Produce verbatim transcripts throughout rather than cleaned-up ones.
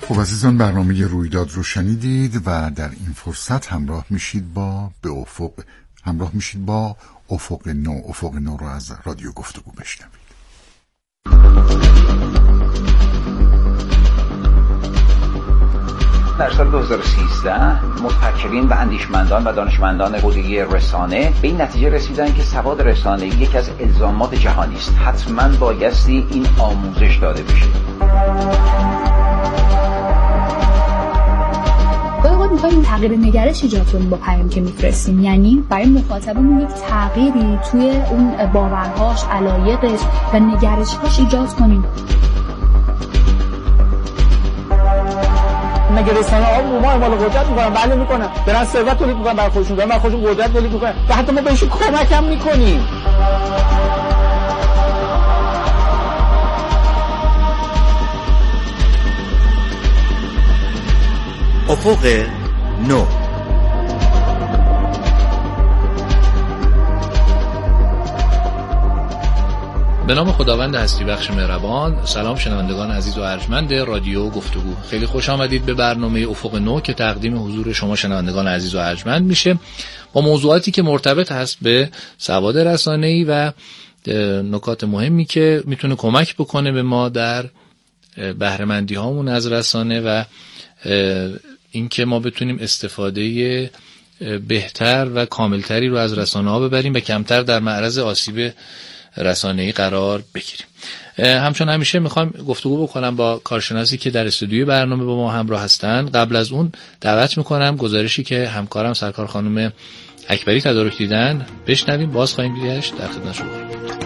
خب عزیزان، برنامه رویداد رو شنیدید و در این فرصت همراه میشید با به افق همراه میشید با افق نو. افق نو رو از رادیو گفتگو بشنوید. در سال دو هزار و سیزده مفکرین و اندیشمندان و دانشمندان حوزه رسانه به این نتیجه رسیدن که سواد رسانه‌ای یکی از الزامات جهانی است. حتما بایستی این آموزش داده بشه. باید میخوایم این تغییر نگرش ایجاد کنیم با پیام که میفرستیم، یعنی برای مخاطبمون یک تغییری توی اون باورهاش، علایقش و نگرش‌هاش ایجاد کنیم. مگه رسانه ها عموما اعمال قدرت میکنن؟ بله میکنن، برن ثروت تولید میکنن برای خودشون، برای خودشون قدرت تولید میکنن و حتی ما بهشون کمک هم میکنیم. افق نو. به نام خداوند هستی بخش مهربان. سلام شنوندگان عزیز و ارجمند رادیو گفتگو، خیلی خوش آمدید به برنامه افق نو که تقدیم حضور شما شنوندگان عزیز و ارجمند میشه با موضوعاتی که مرتبط هست به سواد رسانه‌ای و نکات مهمی که میتونه کمک بکنه به ما در بهره‌مندی هامون از رسانه و اینکه ما بتونیم استفاده بهتر و کاملتری رو از رسانه ها ببریم و کمتر در معرض آسیب رسانه‌ای قرار بگیریم. همچون همیشه میخوام گفتگو بکنم با کارشناسی که در استودیوی برنامه با ما همراه هستن. قبل از اون دعوت میکنم گزارشی که همکارم سرکار خانم اکبری تدارک دیدن بشنویم، باز خواهیم گشت در خدمت شما.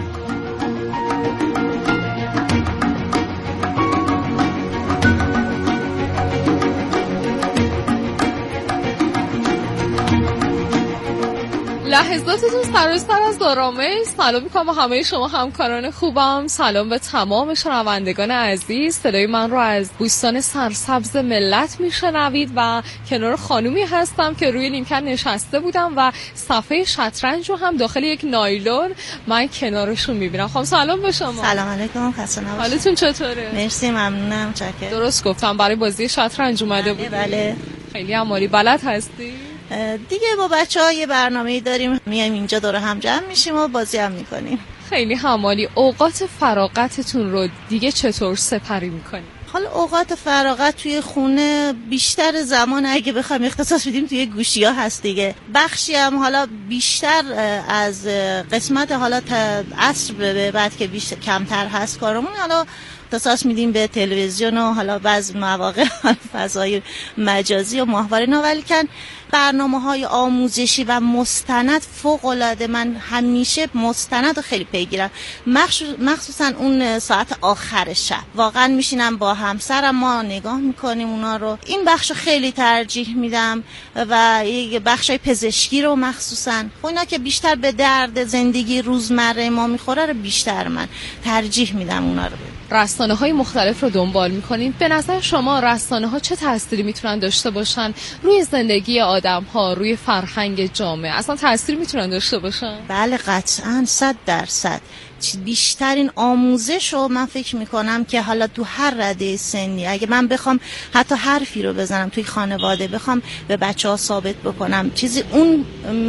لحظاتتون سراسر از آرامش. سلام میکنم به همه شما همکاران خوبم. سلام به تمام شنوندگان عزیز. صدای من رو از بوستان سرسبز ملت میشنوید و کنار خانومی هستم که روی نیمکت نشسته بودم و صفحه شطرنج رو هم داخل یک نایلون من کنارشون میبینم. خب سلام به شما. سلام علیکم، خسته نباشید. حالتون چطوره؟ مرسی، ممنونم. چکر. درست گفتم برای بازی شطرنج اومده بود؟ بله. خیلی عالی. بلد هستی؟ دیگه با بچه‌ها یه برنامه‌ای داریم، میایم اینجا دور هم جمع میشیم و بازی هم میکنیم. خیلی همالی. اوقات فراغتتون رو دیگه چطور سپری میکنیم؟ حالا اوقات فراغت توی خونه بیشتر زمان اگه بخوایم اختصاص بدیم توی گوشی‌ها هست دیگه. بخشی هم حالا بیشتر از قسمت حالا تا عصر به بعد که بیشتر کمتر هست کارمون، حالا اختصاص میدیم به تلویزیون و حالا بعضی مواقع فضای مجازی و ماهواره اینا. ولی کن برنامه‌های آموزشی و مستند فوق‌العاده من همیشه مستند رو خیلی پیگیرم، مخصوصا اون ساعت آخر شب. واقعا میشینم با همسرم ما نگاه میکنیم اونا رو. این بخش رو خیلی ترجیح میدم و یه بخشای پزشکی رو مخصوصا اونا که بیشتر به درد زندگی روزمره ما میخوره رو بیشتر من ترجیح میدم اونا رو. رسانه‌های مختلف رو دنبال می‌کنین. به نظر شما رسانه‌ها چه تأثیری میتونن داشته باشن روی زندگی آدم‌ها، روی فرهنگ جامعه؟ اصلا تأثیر میتونن داشته باشن؟ بله قطعاً، صد درصد. بیشترین آموزش رو من فکر میکنم که حالا تو هر رده سنی اگه من بخوام حتی حرفی رو بزنم توی خانواده، بخوام به بچه ها ثابت بکنم چیزی، اون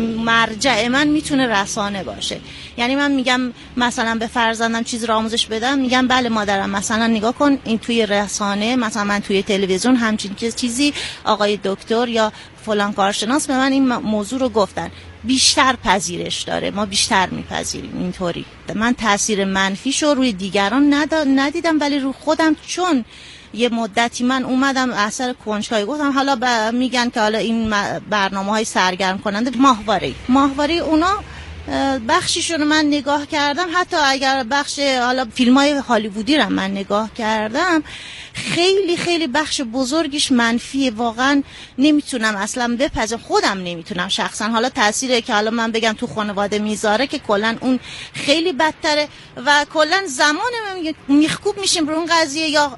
مرجع من میتونه رسانه باشه. یعنی من میگم مثلا به فرزندم چیز رو آموزش بدم، میگم بله مادرم مثلا نگاه کن این توی رسانه، مثلا من توی تلویزیون همچین چیزی آقای دکتر یا فلان کارشناس به من این موضوع رو گفتن، بیشتر پذیرش داره، ما بیشتر میپذیریم اینطوری. من تاثیر منفیشو روی دیگران ندیدم ولی رو خودم، چون یه مدتی من اومدم اثر کنجکاوی گفتم حالا میگن که حالا این برنامه‌های سرگرم کننده ماهواره ماهواره اونا بخشیشون من نگاه کردم، حتی اگر بخش حالا فیلم‌های هالیوودی رو من نگاه کردم خیلی خیلی بخش بزرگیش منفیه. واقعا نمیتونم اصلا بپذیرم، خودم نمیتونم شخصا. حالا تأثیری که حالا من بگم تو خانواده میذاره که کلا اون خیلی بدتره و کلا زمان میخکوب میشیم رو اون قضیه، یا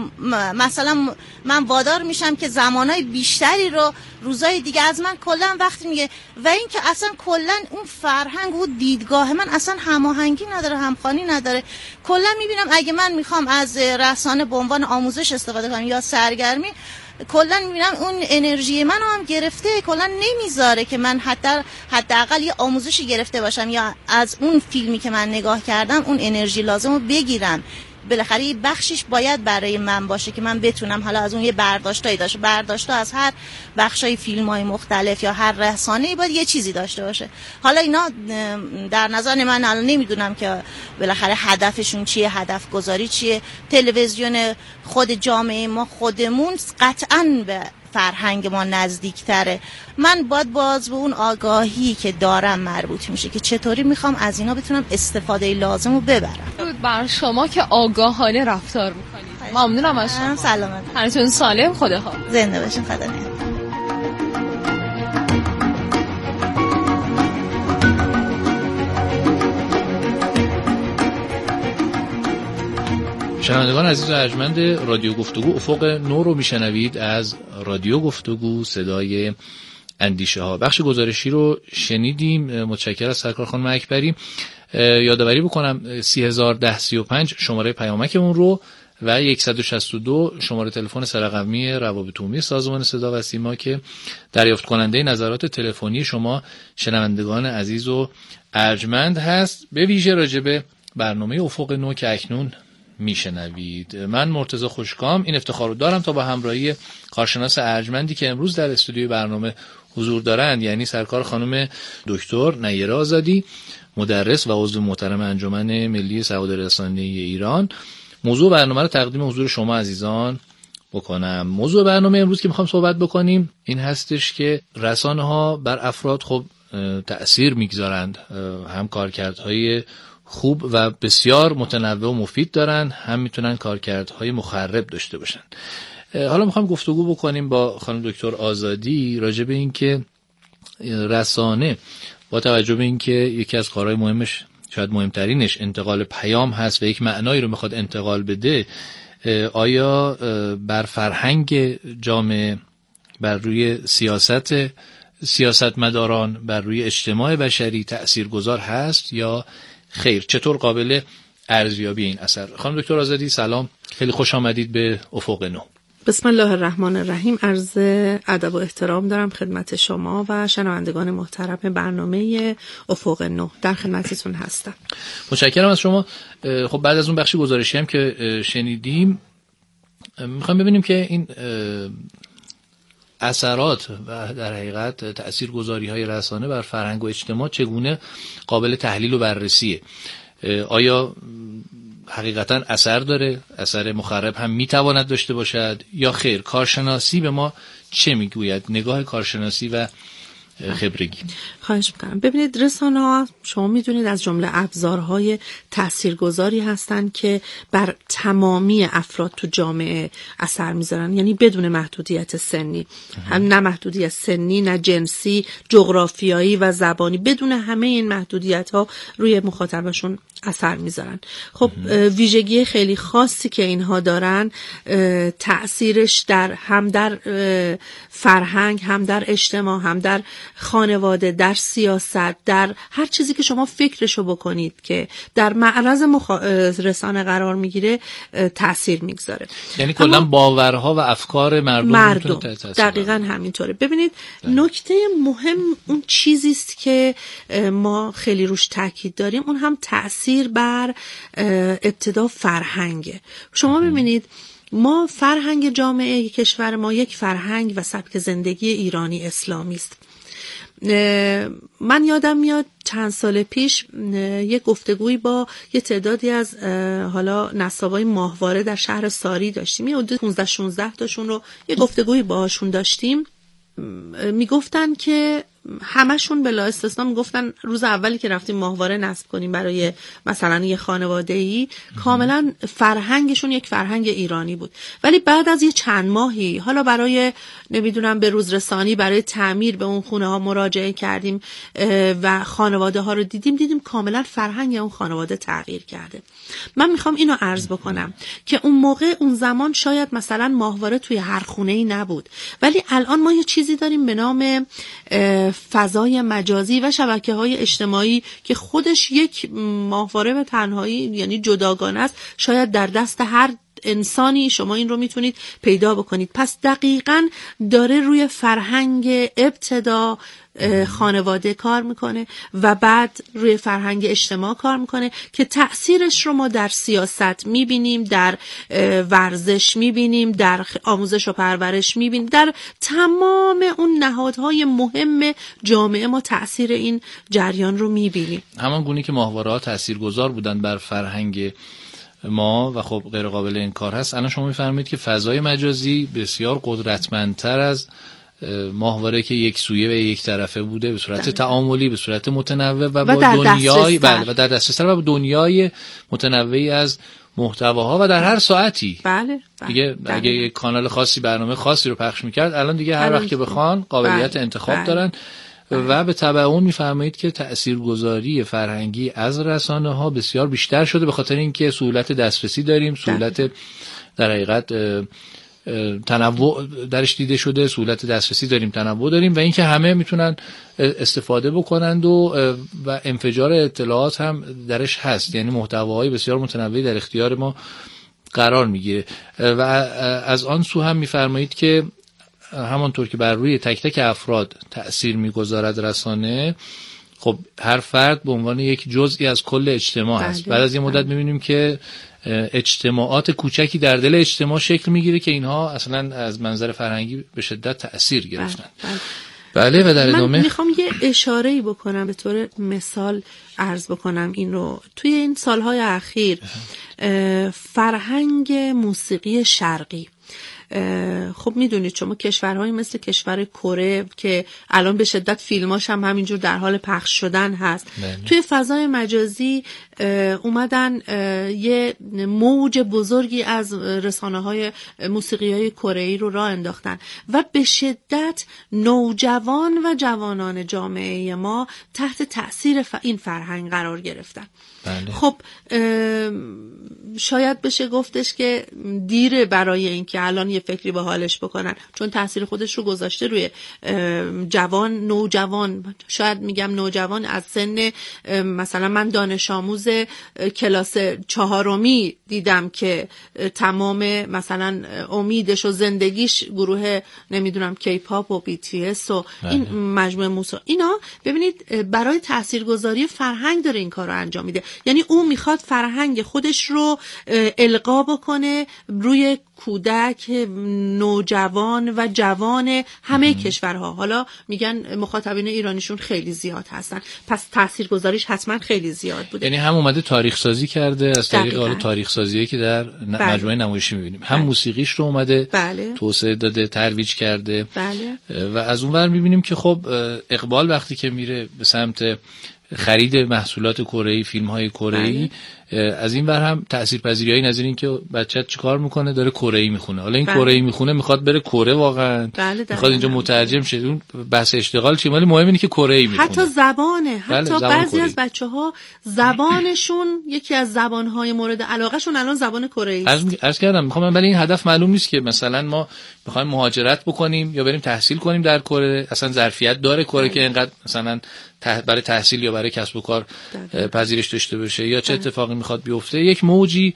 مثلا من وادار میشم که زمانهای بیشتری رو روزای دیگه از من کلا وقت میگه و این که اصلا کلا اون فرهنگ و دیدگاه من اصلا هماهنگی نداره، همخوانی نداره. کلا میبینم اگه من میخوام از رسانه به عنوان آموزش استفاده کنم یا سرگرمی، کلا میبینم اون انرژی منو هم گرفته، کلا نمیذاره که من حتی حداقل یه آموزشی گرفته باشم یا از اون فیلمی که من نگاه کردم اون انرژی لازمو بگیرم. بالاخره یه بخشش باید برای من باشه که من بتونم حالا از اون یه برداشتایی داشته برداشتا از هر بخشای فیلم‌های مختلف یا هر رسانه‌ای باید یه چیزی داشته باشه. حالا اینا در نظر من الان نمیدونم که بالاخره هدفشون چیه، هدف گذاری چیه. تلویزیون خود جامعه ما خودمون قطعاً به فرهنگ ما نزدیکتره. من باید باز به اون آگاهی که دارم مربوط میشه که چطوری میخوام از اینا بتونم استفاده لازم رو ببرم. درود بر شما که آگاهانه رفتار میکنید. ممنونم از شما. سلامت. هرتون سالم. خداها زنده باشین. خدا نگهدار. شنوندگان عزیز و ارجمند رادیو گفتگو افق نو رو میشنوید از رادیو گفتگو صدای اندیشه ها. بخش گزارشی رو شنیدیم. متشکرم از سرکار خانم اکبری. یادآوری بکنم سی هزار ده سی و پنج شماره پیامک اون رو و صد و شصت و دو شماره تلفن سرقمی روابط عمومی سازمان صدا و سیما که دریافت کننده نظرات تلفنی شما شنوندگان عزیز و ارجمند هست، به ویژه راجع به برنامه افق نو که اکنون میشنوید. من مرتضی خوشکام این افتخار رو دارم تا با همراهی کارشناس ارجمندی که امروز در استودیوی برنامه حضور دارند، یعنی سرکار خانم دکتر نیره آزادی، مدرس و عضو محترم انجمن ملی سواد رسانه‌ای ایران، موضوع برنامه رو تقدیم حضور شما عزیزان بکنم. موضوع برنامه امروز که میخوام صحبت بکنیم این هستش که رسانه ها بر افراد خب تأثیر میگذارند، هم کارکردهای خوب و بسیار متنوع و مفید دارن، هم میتونن کارکردهای مخرب داشته باشن. حالا میخوام گفتگو بکنیم با خانم دکتر آزادی راجع به این که رسانه با توجه به این که یکی از کارهای مهمش شاید مهمترینش انتقال پیام هست و یک معنایی رو میخواد انتقال بده، آیا بر فرهنگ جامعه، بر روی سیاست سیاستمداران، بر روی اجتماع بشری تأثیرگذار هست یا خیر؟ چطور قابل ارزیابی این اثر؟ خانم دکتر آزادی سلام، خیلی خوش آمدید به افق نو. بسم الله الرحمن الرحیم. عرض ادب و احترام دارم خدمت شما و شنوندگان محترم برنامه افق نو. در خدمتتون هستم. متشکرم از شما. خب بعد از اون بخشی گزارشی هم که شنیدیم میخوام ببینیم که این اثرات و در حقیقت تاثیرگذاری‌های رسانه بر فرهنگ و اجتماع چگونه قابل تحلیل و بررسیه. آیا حقیقتا اثر داره؟ اثر مخرب هم میتواند داشته باشد یا خیر؟ کارشناسی به ما چه میگوید؟ نگاه کارشناسی و خبرگی. خواهش میکنم. ببینید رسانه ها شما میدونید از جمله ابزارهای تاثیرگذاری هستند که بر تمامی افراد تو جامعه اثر میذارن، یعنی بدون محدودیت سنی، هم نه محدودیت سنی، نه جنسی، جغرافیایی و زبانی، بدون همه این محدودیت ها روی مخاطبشون اثر میذارن. خب ویژگی خیلی خاصی که اینها دارن تأثیرش در هم در فرهنگ، هم در اجتماع، هم در خانواده، در سیاست، در هر چیزی که شما فکرشو بکنید که در معرض مخا... رسانه قرار میگیره تأثیر میگذاره. یعنی کلا باورها و افکار مردم, مردم. دقیقاً همینطوره. ببینید نکته مهم اون چیزی است که ما خیلی روش تاکید داریم، اون هم تأثیر بر ابتدا فرهنگه. شما ببینید ما فرهنگ جامعه کشور ما یک فرهنگ و سبک زندگی ایرانی اسلامی است. من یادم میاد چند سال پیش یک گفتگویی با یه تعدادی از حالا نسابای ماهواره در شهر ساری داشتیم. یه حدود پانزده شانزده تاشون رو یه گفتگویی باهاشون داشتیم. میگفتن که همشون بلا استثنا میگفتن روز اولی که رفتیم ماهواره نصب کنیم برای مثلا یه خانواده‌ای، کاملا فرهنگشون یک فرهنگ ایرانی بود، ولی بعد از یه چند ماهی حالا برای نمیدونم به روز رسانی، برای تعمیر به اون خونه ها مراجعه کردیم و خانواده ها رو دیدیم دیدیم کاملا فرهنگ اون خانواده تغییر کرده. من میخوام اینو عرض بکنم که اون موقع اون زمان شاید مثلا ماهواره توی هر خونه‌ای نبود، ولی الان ما یه چیزی داریم به نام فضای مجازی و شبکه‌های اجتماعی که خودش یک ماهواره به تنهایی یعنی جداگانه است، شاید در دست هر انسانی شما این رو میتونید پیدا بکنید. پس دقیقاً داره روی فرهنگ ابتدا خانواده کار میکنه و بعد روی فرهنگ اجتماع کار میکنه که تأثیرش رو ما در سیاست میبینیم، در ورزش میبینیم، در آموزش و پرورش میبینیم، در تمام اون نهادهای مهم جامعه ما تأثیر این جریان رو میبینیم. همان گونه که ماهواره‌ها تأثیرگذار بودن بر فرهنگ ما و خب غیر قابل انکار هست، الان شما میفرمایید که فضای مجازی بسیار قدرتمندتر از ماهواره که یک سویه و یک طرفه بوده، به صورت تعاملی، به صورت متنوع و, و با دنیای بله و در دسترس و با دنیای متنوعی از محتواها و در هر ساعتی. بله, بله دیگه بله. اگه یک کانال خاصی برنامه خاصی رو پخش میکرد، الان دیگه هر وقت که بخوان قابلیت بله. انتخاب بله. دارن بله. و به تبع اون میفرمایید که تاثیرگذاری فرهنگی از رسانه ها بسیار بیشتر شده، به خاطر اینکه سهولت دسترسی داریم، سهولت در حقیقت تنوع درش دیده شده، سهولت دسترسی داریم، تنوع داریم و اینکه همه میتونن استفاده بکنند و و انفجار اطلاعات هم درش هست، یعنی محتواهای بسیار متنوعی در اختیار ما قرار میگیره. و از آن سو هم میفرمایید که همانطور که بر روی تک تک افراد تأثیر میگذارد رسانه، خب هر فرد به عنوان یک جزئی از کل اجتماع بله. هست. بعد از یه مدت میبینیم که اجتماعات کوچکی در دل اجتماع شکل میگیره که اینها اصلا از منظر فرهنگی به شدت تأثیر گرفتن. بله, بله. بله و در ادامه من میخوام یه اشاره‌ای بکنم، به طور مثال عرض بکنم این رو. توی این سالهای اخیر فرهنگ موسیقی شرقی، خب میدونید شما کشورهای مثل کشور کره که الان به شدت فیلماش هم همینجور در حال پخش شدن هست، بله. توی فضای مجازی اومدن یه موج بزرگی از رسانه‌های موسیقی‌های کره‌ای رو راه انداختن و به شدت نوجوان و جوانان جامعه ما تحت تأثیر این فرهنگ قرار گرفتن. بله. خب شاید بشه گفتش که دیره برای این که الان یه فکری به حالش بکنن، چون تأثیر خودش رو گذاشته روی جوان، نوجوان، شاید میگم نوجوان از سن مثلا من دانش آموز کلاس چهارمی دیدم که تمام مثلا امیدش و زندگیش گروه نمیدونم کیپاپ و بی تی اس و این مجموعه موسیقی، اینا ببینید برای تاثیرگذاری فرهنگ داره این کار رو انجام میده. یعنی اون میخواد فرهنگ خودش رو القا بکنه روی کودک، نوجوان و جوان همه ام. کشورها. حالا میگن مخاطبین ایرانیشون خیلی زیاد هستن، پس تاثیرگذاریش حتما خیلی زیاد بوده. یعنی هم اومده تاریخ سازی کرده از طریق حالا تاریخ سازیه که در بله. مجموعه نمایشی میبینیم، هم بله. موسیقیش رو اومده بله. توسعه داده، ترویج کرده بله. و از اون ور میبینیم که خب اقبال وقتی که میره به سمت خرید محصولات کره‌ای، فیلم‌های کره‌ای، از این ور هم تاثیرپذیریای نظیر این که بچه چیکار میکنه، داره کره‌ای میخونه. حالا این بله. کره‌ای میخونه میخواد بره کره، واقعا بله میخواد اینجا مترجم شه. اون بحث اشتغال چیه، ولی مهم اینه که کره‌ای میخونه. حتی زبانه، حتی بله، زبان بعضی کره‌ای. از بچه‌ها زبانشون یکی از زبان‌های مورد علاقهشون الان زبان کره‌ای است. عرض کردم میخوام، ولی این هدف معلوم نیست که مثلا ما میخوایم مهاجرت بکنیم یا بریم تحصیل کنیم در کره، اصلا ظرفیت داره کره که اینقدر مثلا برای تحصیل یا برای کسب و کار پذیرش داشته باشه یا چه اتفاقی میخواد بیفته، یک موجی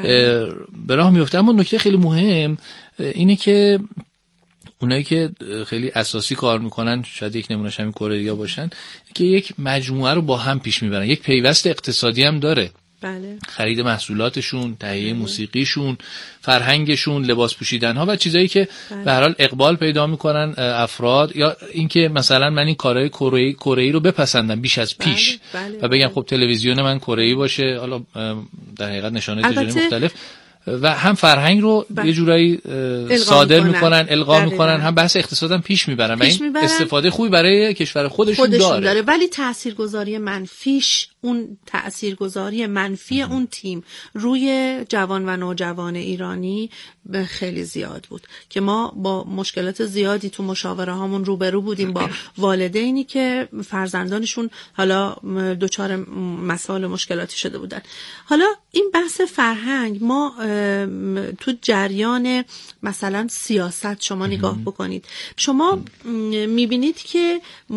به راه میفته. اما نکته خیلی مهم اینه که اونایی که خیلی اساسی کار میکنن، شاید یک نمونهش همین کره‌ای باشن، که یک مجموعه رو با هم پیش میبرن، یک پیوست اقتصادی هم داره. بله. خرید محصولاتشون، تهیه موسیقیشون، فرهنگشون، لباس پوشیدن ها و چیزایی که به هر حال اقبال پیدا میکنن افراد، یا اینکه مثلا من این کارهای کره کره رو بپسندم بیش از پیش بله. بله. و بگم خب تلویزیون من کره‌ای باشه، حالا در حقیقت نشانه تجاری مختلف، و هم فرهنگ رو بله. یه جورایی صادر میکنن، القا میکنن، هم بحث اقتصادم پیش میبرن و این استفاده خوبی برای کشور خودشون, خودشون داره. داره ولی تاثیرگذاری منفیش، اون تاثیرگذاری منفی ام. اون تیم روی جوان و نوجوان ایرانی خیلی زیاد بود که ما با مشکلات زیادی تو مشاوره هامون روبرو بودیم با والدینی که فرزندانشون حالا دچار مسائل مشکلاتی شده بودن. حالا این بحث فرهنگ، ما تو جریان مثلا سیاست شما نگاه بکنید، شما میبینید که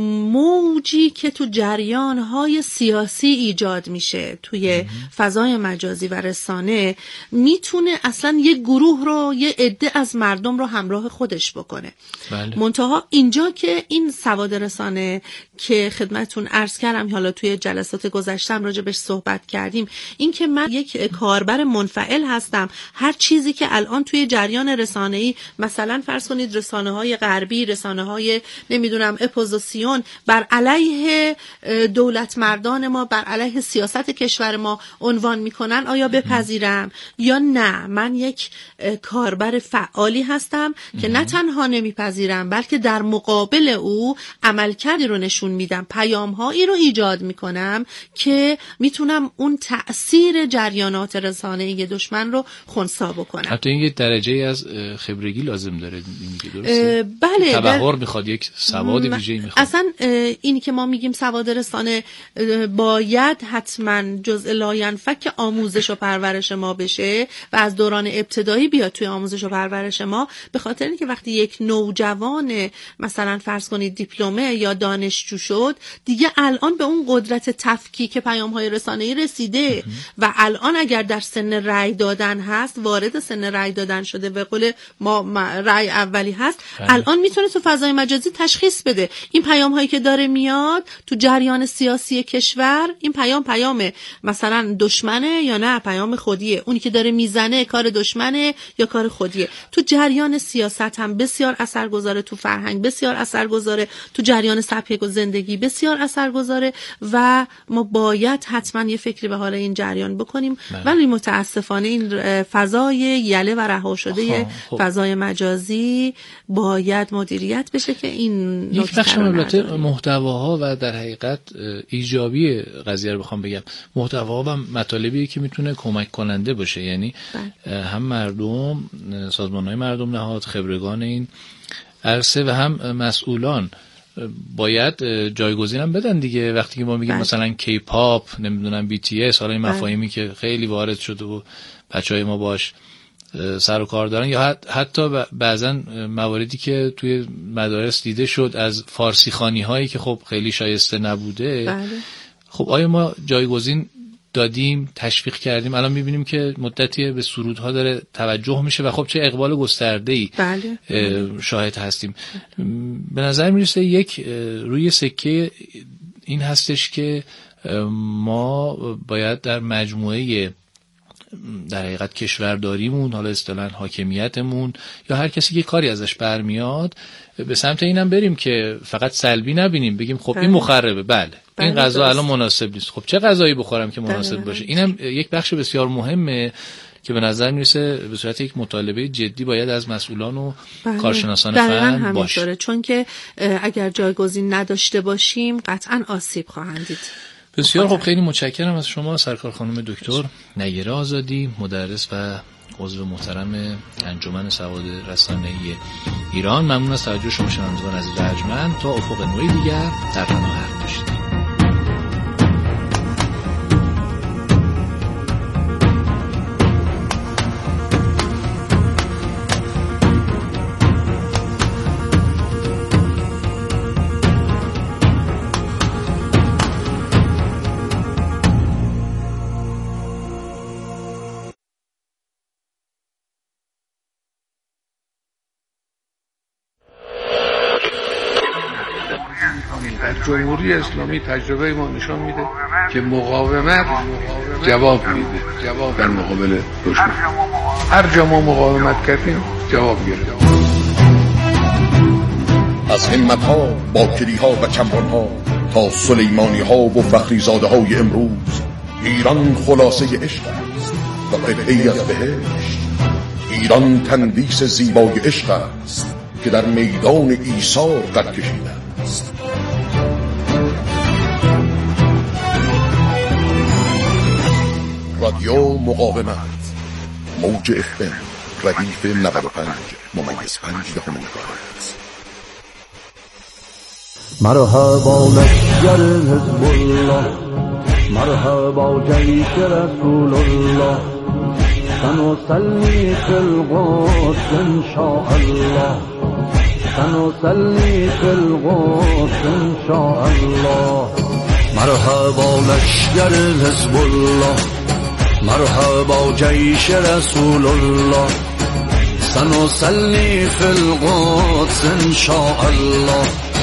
موجی که تو جریان‌های سیاسی ایجاد میشه توی فضای مجازی و رسانه میتونه اصلا یه گروه رو، یه عده از مردم رو همراه خودش بکنه. بله. منتها اینجا که این سواد رسانه که خدمتتون عرض کردم، حالا توی جلسات گذشتم راجع بهش صحبت کردیم، این که من یک کاربر منفعل هستم، هر چیزی که الان توی جریان رسانه‌ای، مثلا فرض کنید رسانه‌های غربی، رسانه‌های نمیدونم اپوزیسیون بر علیه دولت مردان ما، بر علیه سیاست کشور ما عنوان میکنن، آیا بپذیرم یا نه؟ من یک کاربر فعالی هستم که نه تنها نمیپذیرم بلکه در مقابل او عملکردی رو نشون میدم، پیام‌هایی رو ایجاد میکنم که میتونم اون تأثیر جریانات رسانه‌ای دشمن رو خنثی بکنم. حتی این یه درجه از خبرگی لازم داره، میگه درسته؟ بله، تبحر میخواد، یک سواد ویژه‌ای میخواد. اصلا اینی که ما میگیم سواد رسانه باید حتما جزء لاینفک آموزش و پرورش ما بشه و از دوران ابتدایی بیاد توی آموزش و پرورش ما، به خاطر اینکه وقتی یک نوجوان مثلا فرض کنید دیپلمه یا دانشجو شد، دیگه الان به اون قدرت تفکیک پیام‌های رسانه‌ای رسیده و الان اگر در سن رأی دادن هست، وارد سن رأی دادن شده، به قول ما رأی اولی هست، الان میتونه تو فضای مجازی تشخیص بده این پیام‌هایی که داره میاد تو جریان سیاسی کشور، این پیام پیام مثلا دشمنه یا نه پیام خودیه، اونی که داره میزنه کار دشمنه یا کار خودیه. تو جریان سیاست هم بسیار اثرگذاره، تو فرهنگ بسیار اثرگذاره، تو جریان سبک زندگی بسیار اثرگذاره و ما باید حتما یه فکری به حال این جریان بکنیم. ولی متاسفانه این فضای یله و رها شده فضای مجازی باید مدیریت بشه که این یک بخش البته محتواها و در حقیقت ایجابی قضیه رو بخوام بگم، محتواها و مطالبی که میتونه کمک کننده باشه، یعنی بله. هم مردم، سازمان‌های مردم نهاد، خبرگان این عرصه و هم مسئولان باید جایگزین هم بدن دیگه. وقتی که ما میگیم مثلا کی پاپ، نمیدونم بی تی اس، حالا این مفاهیمی که خیلی وارد شده و بچهای ما باش سر و کار دارن، یا حتی بعضا مواردی که توی مدارس دیده شد از فارسی خوانی هایی که خب خیلی شایسته نبوده. بله. خب آیا ما جایگزین دادیم، تشویق کردیم؟ الان میبینیم که مدتی به سرودها داره توجه میشه و خب چه اقبال گسترده‌ای بله. شاهد هستیم. به نظر میرسه یک روی سکه این هستش که ما باید در مجموعه در حقیقت کشورداریمون، حالا اصطلاحاً حاکمیتمون، یا هر کسی که کاری ازش برمیاد، به سمت اینم بریم که فقط سلبی نبینیم، بگیم خب بله. این مخربه، بله, بله این غذا الان مناسب نیست، خب چه غذایی بخورم که مناسب بله. باشه. اینم یک بخش بسیار مهمه که به نظر میرسه به صورت یک مطالبه جدی باید از مسئولان و بله. کارشناسان فن باشه، چون که اگر جایگزین نداشته باشیم قطعاً آسیب خواهند دید. بسیار خب، خیلی متشکرم از شما سرکار خانم دکتر نیره آزادی، مدرس و عضو محترم انجمن سواد رسانه‌ای ایران. ممنون از توجه شما شنوندگان عزیز ارجمند. تا افق نوعی دیگر در پناه باشید. جمهوری اسلامی تجربه ما نشان میده که مقاومت جواب میده، جواب در مقابل دشمن. هر جا ما مقاومت کردیم جواب گرفت. از همت ها، باکری ها و کمران ها تا سلیمانی ها و فخری زاده های امروز، ایران خلاصه عشق است و قطعه‌ای از بهشت. ایران تندیس زیبای عشق است که در میدان ایثار قد کشیده است. رادیو مقاومت، موج اف ام، ردیف نود و پنج ممیز پنج دهم مگاهرتز. مرحبا لشکر حزب الله، مرحبا جیش رسول الله، سنصلي في القدس إن شاء الله سنصلي في القدس إن شاء الله مرحبا لشکر حزب الله مرحبا جيش رسول الله سنصلي في القدس إن شاء الله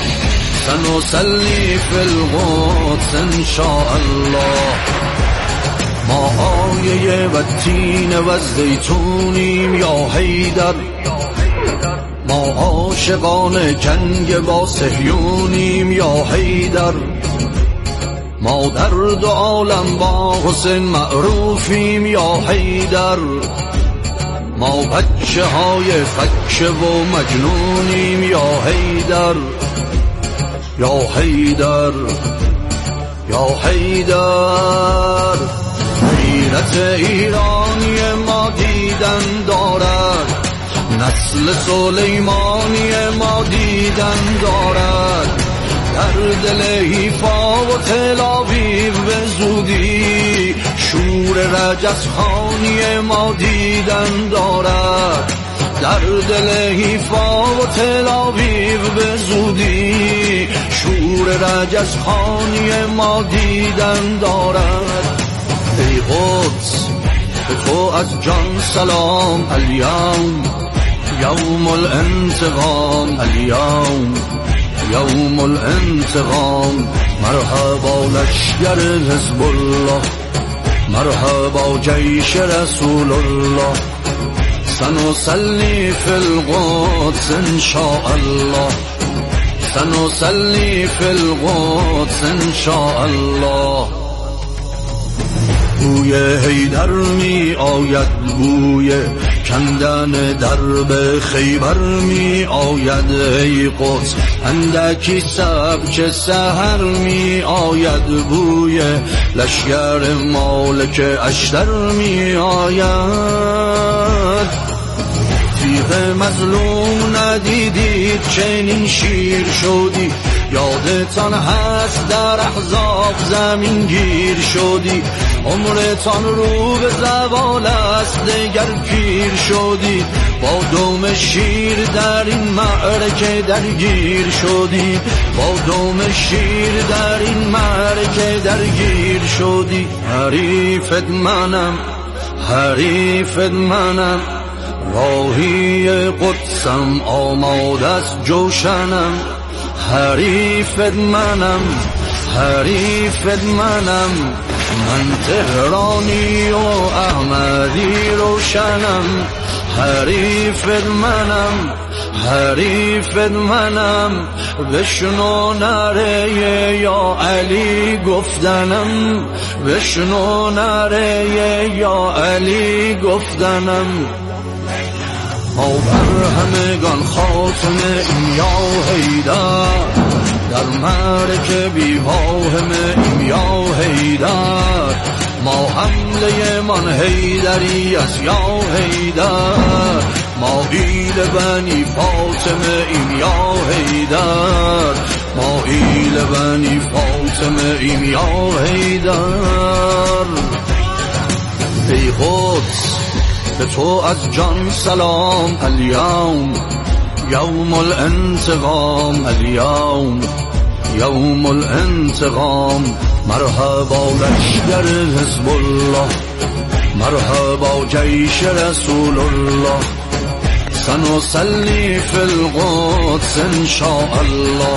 سنصلي في القدس إن شاء الله ما آیه و تین و زیتونیم یا حیدر ما عاشقان جنگ با صهیونیم یا حیدر ما در دو عالم با حسین معروفیم یا حیدر ما بچه های فکه و مجنونیم یا حیدر یا حیدر یا حیدر غیرت ایرانی ما دیدن دارد نسل سلیمانی ما دیدن دارد در دل حیفا و تل آویو به زودی شور رجزخانی ما دیدن دارد در دل حیفا و تل آویو به زودی شور رجزخانی ما دیدن دارد ای قدس به تو از جان سلام الیوم یوم الانتقام الیوم یوم الانتقام مرحبا لشکر حزب الله مرحبا جيش رسول الله سنصلي في القدس إن شاء الله سنصلي في القدس إن شاء الله بوی حیدر می آید بوی کندن درب خیبر می آید ای قدس اندکی سبک سحر می آید بوی لشگر مالک اشتر می آید تیغ مظلوم ندیدید چنین شیر شدی یادتان هست در احزاب زمین گیر شدی عمرتان رو به زوال است دگر پیر شدی با دوم شیر در این معرکه درگیر شدی با دوم شیر در این معرکه درگیر شدی حریفت منم حریفت منم راهی قدسم آماده است جوشنم حریفت منم حریفت منم من تهرانی و احمدی روشنم حریفت منم حریفت منم بشنو نره یا علی گفتنم بشنو نره یا علی گفتنم ما بر همگان خاتمه ایم یا حیدر در معرکه بی واهمه ایم یا حیدر ما حمله من حیدری است یا حیدر ما ایل بنی فاطمه ایم یا حیدر ما ایل بنی فاطمه ایم یا حیدر ای قدس به تو از جان سلام الیوم یوم الانتقام الیوم یوم الانتقام مرحبا لشکر حزب الله مرحبا جيش رسول الله سنصلي في القدس إن شاء الله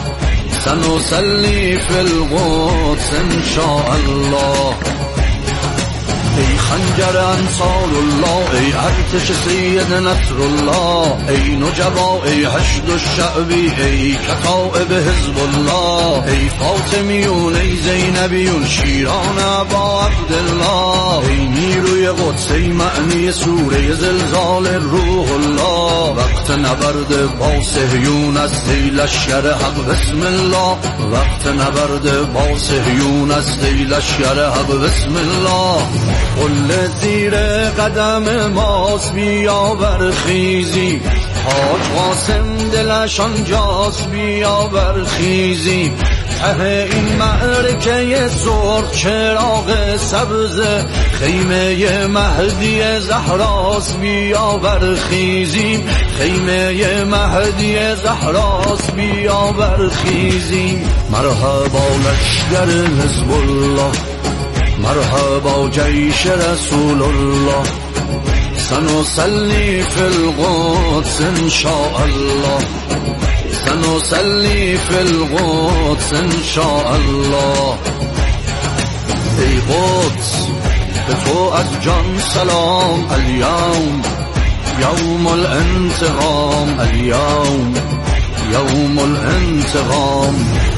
سنصلي في القدس إن شاء الله ای خنجر انصار الله ای ارتش سید نصر الله ای نجبا ای حشد الشعبی ای کتائب حزب الله ای فاطمیون ای زینبیون شیران ابا عبدالله ای نیروی قدس ای معنی سوره زلزال روح الله وقت نبرد با صهیون است ای لشکر حق بسم الله وقت نبرد با صهیون است ای لشکر حق بسم الله قل زیر قدم ماست بیا برخیزی حاج قاسم دلش آنجاست بیا برخیزی ته این معرکه سرخ چراغ سبز خیمه مهدی زهراست بیا برخیزیم خیمه مهدی زهراست بیا برخیزیم مرحبا لشکر حزب الله مرحبا جیش رسول الله سنصلي في القدس إن شاء الله سنصلي في القدس إن شاء الله ای قدس به تو از جان سلام اليوم يوم الانتقام اليوم يوم الانتقام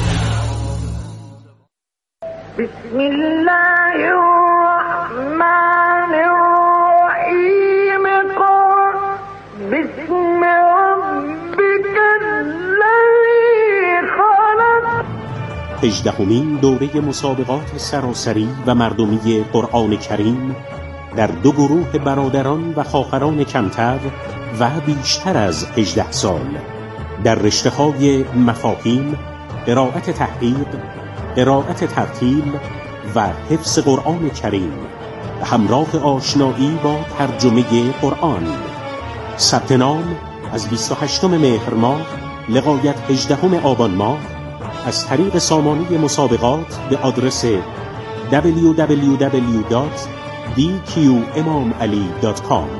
بسم الله الرحمن الرحيم قل بسم ربك الذي خلق. هجدهمین دوره مسابقات سراسری و مردمی قرآن کریم در دو گروه برادران و خواهران کمتر و بیشتر از هجده سال در رشته‌های مفاهیم، قرائت تحقیق، قرائت ترتیل و حفظ قرآن کریم و همراه آشنایی با ترجمه قرآن. ثبت نام از بیست و هشتم مهر ماه لغایت هجدهم آبان ماه از طریق سامانه مسابقات به آدرس دبلیو دبلیو دبلیو دات دی کیو امام علی دات کام.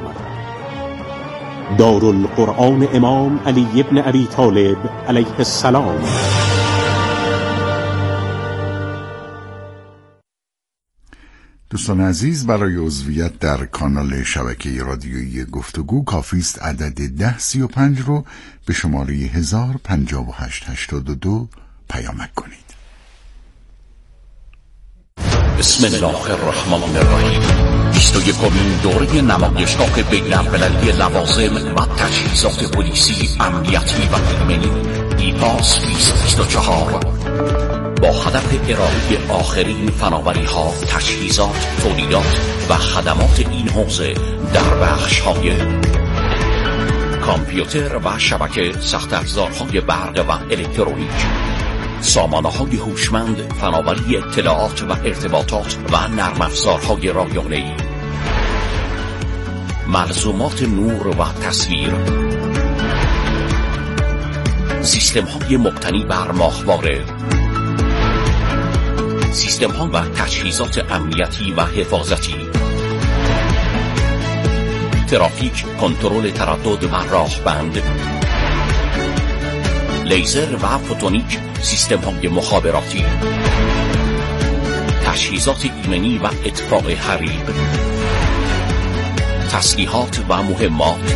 دارالقرآن امام علی ابن ابی طالب علیه السلام. دوستان عزیز، برای عضویت در کانال شبکه رادیویی گفتگو کافی است عدد ده سی و پنج رو به شماره هزار پنجاه و هشت هشتاد و دو پیامک کنید. بسم الله الرحمن الرحیم. بیست و یکمین دوره نمایشگاه بین‌المللی لوازم و تجهیزات پلیسی، امنیتی و ایمنی ایپاس بیست بیست و چهار با هدف ارائه آخرین فناوری‌ها، تجهیزات، تولیدات و خدمات این حوزه در بخش‌های کامپیوتر و شبکه، سخت افزارهای برق و الکترونیک، سامانه‌های هوشمند، فناوری اطلاعات و ارتباطات و نرم افزارهای رایانه‌ای، ملزومات نور و تصویر، سیستم‌های مبتنی بر ماهواره، سیستم‌ها و تجهیزات امنیتی و حفاظتی، ترافیک، کنترل تردد و راهبند، لیزر و فوتونیک، سیستم‌های مخابراتی، تجهیزات ایمنی و اطفاء حریق، تسلیحات و مهمات،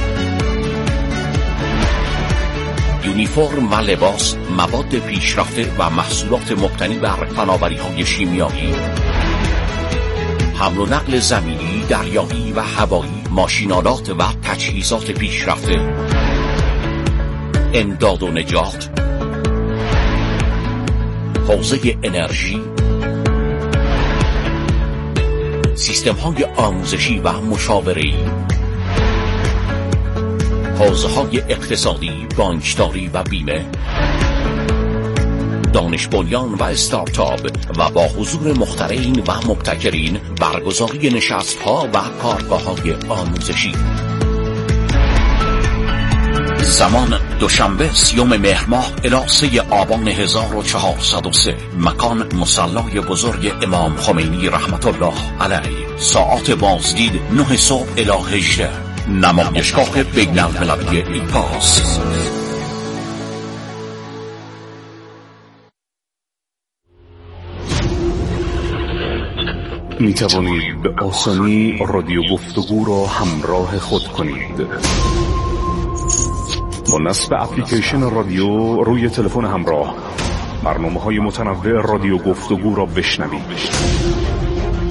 یونیفرم و لباس، مواد پیشرفته و محصولات مبتنی بر فناوری‌های شیمیایی، حمل و نقل زمینی، دریایی و هوایی، ماشین‌آلات و تجهیزات پیشرفته، امداد و نجات، حوزه انرژی، سیستم‌های آموزشی و مشاوره‌ای، حوزه‌های اقتصادی، بانکداری و بیمه، دانش بنیان و استارتاپ و با حضور مخترعین و مبتکرین برگزاری نشست‌ها و کارگاه‌های آموزشی. زمان دوشنبه سیوم مهر ماه الی سه آبان هزار و چهارصد و سه. مکان مصلی بزرگ امام خمینی رحمت الله علیه. ساعات بازدید نه صبح الی هجده. نمایشگاه بین‌المللی ایپاس. می توانید به آسانی رادیو گفتگو را همراه خود کنید. با نصب اپلیکیشن رادیو روی تلفن همراه برنامه‌های متنوع رادیو گفتگو را بشنوید.